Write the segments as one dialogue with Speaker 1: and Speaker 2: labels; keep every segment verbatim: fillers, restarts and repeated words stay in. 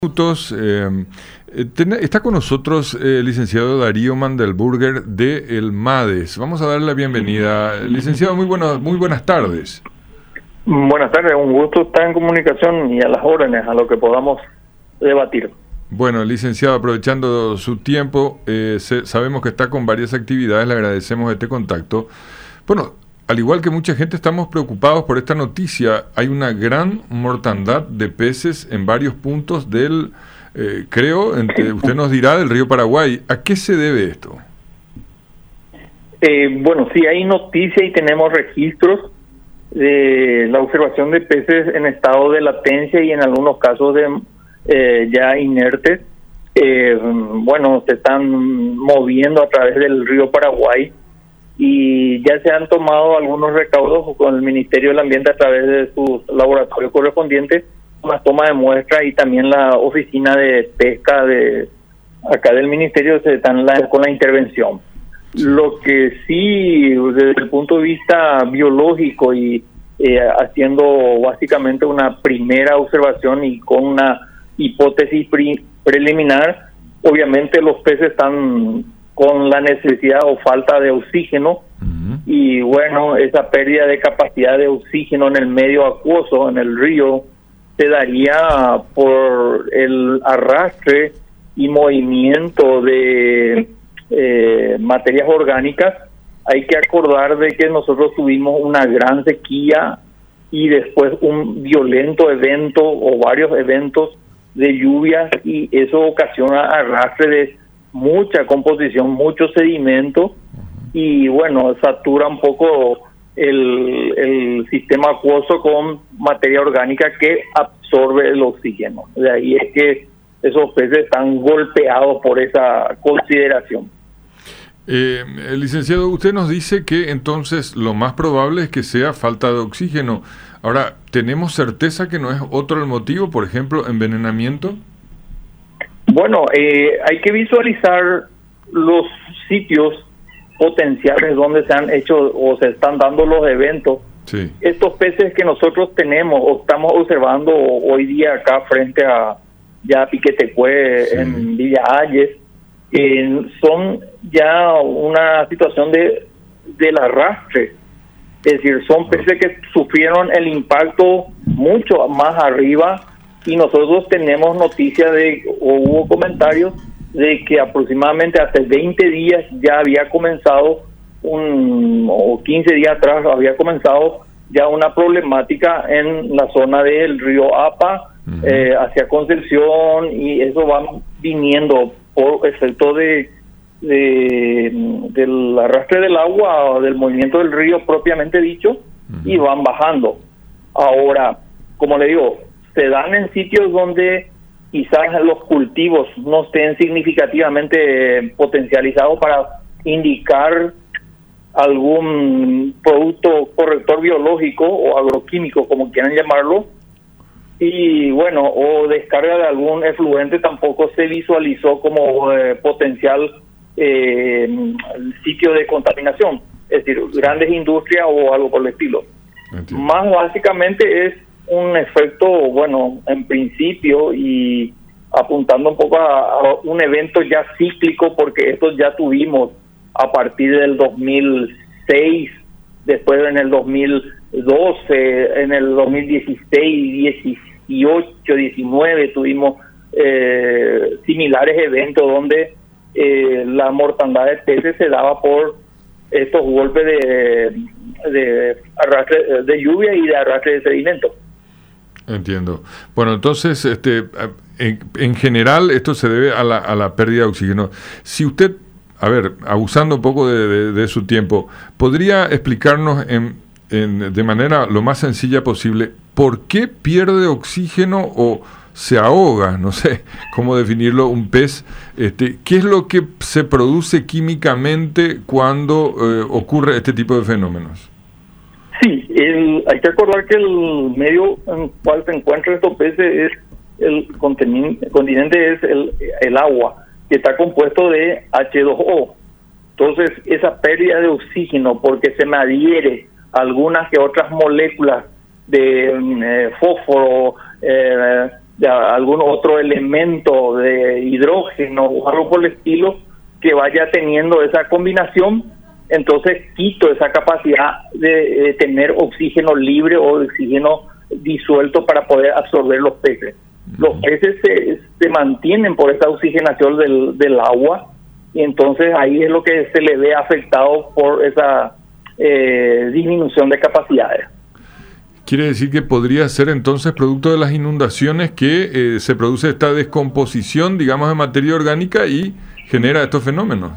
Speaker 1: Minutos. Eh, ten, está con nosotros eh, el licenciado Darío Mandelburger de el MADES. Vamos a darle la bienvenida. Licenciado, muy, bueno, muy buenas tardes.
Speaker 2: Buenas tardes, un gusto estar en comunicación y a las órdenes, a lo que podamos debatir.
Speaker 1: Bueno, licenciado, aprovechando su tiempo, eh, se, sabemos que está con varias actividades, le agradecemos este contacto. Bueno, al igual que mucha gente estamos preocupados por esta noticia. Hay una gran mortandad de peces en varios puntos del, eh, creo, entre, usted nos dirá, del río Paraguay. ¿A qué se debe esto?
Speaker 2: Eh, bueno, sí hay noticia y tenemos registros de la observación de peces en estado de latencia y en algunos casos de eh, ya inertes. Eh, bueno, se están moviendo a través del río Paraguay. Y ya se han tomado algunos recaudos con el Ministerio del Ambiente a través de sus laboratorios correspondientes, una toma de muestras y también la oficina de pesca de acá del Ministerio se están la, con la intervención. Lo que sí, desde el punto de vista biológico y eh, haciendo básicamente una primera observación y con una hipótesis pre preliminar, obviamente los peces están con la necesidad o falta de oxígeno. Uh-huh. Y bueno, esa pérdida de capacidad de oxígeno en el medio acuoso, en el río, se daría por el arrastre y movimiento de eh, materias orgánicas. Hay que acordar de que nosotros tuvimos una gran sequía y después un violento evento o varios eventos de lluvias, y eso ocasiona arrastre de mucha composición, mucho sedimento. Uh-huh. Y bueno, satura un poco el, el sistema acuoso con materia orgánica que absorbe el oxígeno. De ahí es que esos peces están golpeados por esa consideración.
Speaker 1: Eh, licenciado, usted nos dice que entonces lo más probable es que sea falta de oxígeno. Ahora, ¿tenemos certeza que no es otro el motivo, por ejemplo, envenenamiento?
Speaker 2: Bueno, eh, hay que visualizar los sitios potenciales donde se han hecho o se están dando los eventos.
Speaker 1: Sí.
Speaker 2: Estos peces que nosotros tenemos o estamos observando hoy día acá frente a ya Piquetecué, sí, en Villa Ayes, eh, son ya una situación de del arrastre. Es decir, son peces que sufrieron el impacto mucho más arriba. Y nosotros tenemos noticias de, o hubo comentarios de que aproximadamente hace veinte días ya había comenzado, un o quince días atrás había comenzado ya una problemática en la zona del río Apa, uh-huh, eh, hacia Concepción, y eso va viniendo por efecto de, de del arrastre del agua, del movimiento del río propiamente dicho, uh-huh, y van bajando. Ahora, como le digo, se dan en sitios donde quizás los cultivos no estén significativamente eh, potencializados para indicar algún producto corrector biológico o agroquímico, como quieran llamarlo, y bueno, o descarga de algún efluente tampoco se visualizó como eh, potencial eh, sitio de contaminación, es decir, grandes industrias o algo por el estilo. Entiendo. Más básicamente es un efecto, bueno, en principio, y apuntando un poco a, a un evento ya cíclico, porque esto ya tuvimos a partir del dos mil seis, después en el dos mil doce, en el dos mil dieciséis, dieciocho, diecinueve tuvimos eh, similares eventos donde eh, la mortandad de peces se daba por estos golpes de, de arrastre de lluvia y de arrastre de sedimento.
Speaker 1: Entiendo. Bueno, entonces, este, en, en general, esto se debe a la, a la pérdida de oxígeno. Si usted, a ver, abusando un poco de, de, de su tiempo, ¿podría explicarnos en, en, de manera lo más sencilla posible por qué pierde oxígeno o se ahoga? No sé cómo definirlo, un pez. Este, ¿qué es lo que se produce químicamente cuando eh, ocurre este tipo de fenómenos?
Speaker 2: Sí, el, hay que acordar que el medio en el cual se encuentran estos peces es el continente, el continente es el, el agua, que está compuesto de hache dos o. Entonces, esa pérdida de oxígeno, porque se me adhiere algunas que otras moléculas de eh, fósforo, eh, de algún otro elemento de hidrógeno o algo por el estilo que vaya teniendo esa combinación, entonces quito esa capacidad de, de tener oxígeno libre o oxígeno disuelto para poder absorber los peces. Los peces se, se mantienen por esa oxigenación del, del agua, y entonces ahí es lo que se le ve afectado por esa eh, disminución de capacidades.
Speaker 1: Quiere decir que podría ser entonces producto de las inundaciones que eh, se produce esta descomposición, digamos, de materia orgánica y genera estos fenómenos.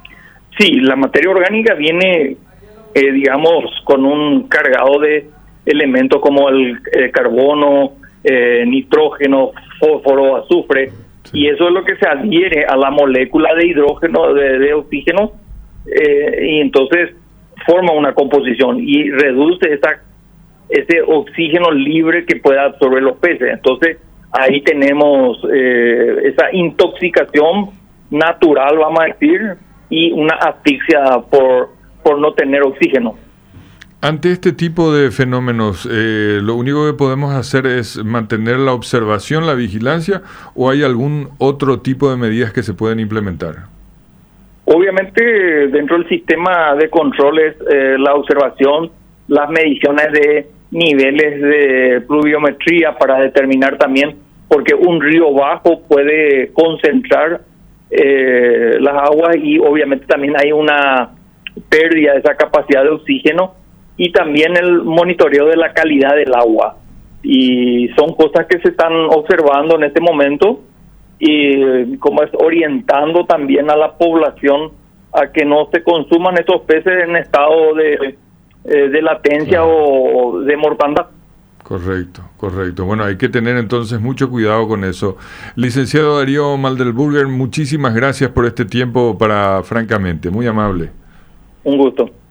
Speaker 2: Sí, la materia orgánica viene, eh, digamos, con un cargado de elementos como el eh, carbono, eh, nitrógeno, fósforo, azufre, sí. Y eso es lo que se adhiere a la molécula de hidrógeno, de, de oxígeno, eh, y entonces forma una composición y reduce esa ese oxígeno libre que pueda absorber los peces. Entonces ahí tenemos eh, esa intoxicación natural, vamos a decir, y una asfixia por, por no tener oxígeno.
Speaker 1: Ante este tipo de fenómenos, eh, ¿lo único que podemos hacer es mantener la observación, la vigilancia, o hay algún otro tipo de medidas que se pueden implementar?
Speaker 2: Obviamente dentro del sistema de controles, eh, la observación, las mediciones de niveles de pluviometría para determinar también, porque un río bajo puede concentrar eh, las aguas y obviamente también hay una pérdida de esa capacidad de oxígeno, y también el monitoreo de la calidad del agua. Y son cosas que se están observando en este momento, y como es orientando también a la población a que no se consuman estos peces en estado de de latencia, claro, o de mortandad.
Speaker 1: Correcto, correcto. Bueno, hay que tener entonces mucho cuidado con eso. Licenciado Darío Maldelburger, muchísimas gracias por este tiempo para Francamente, muy amable.
Speaker 2: Un gusto.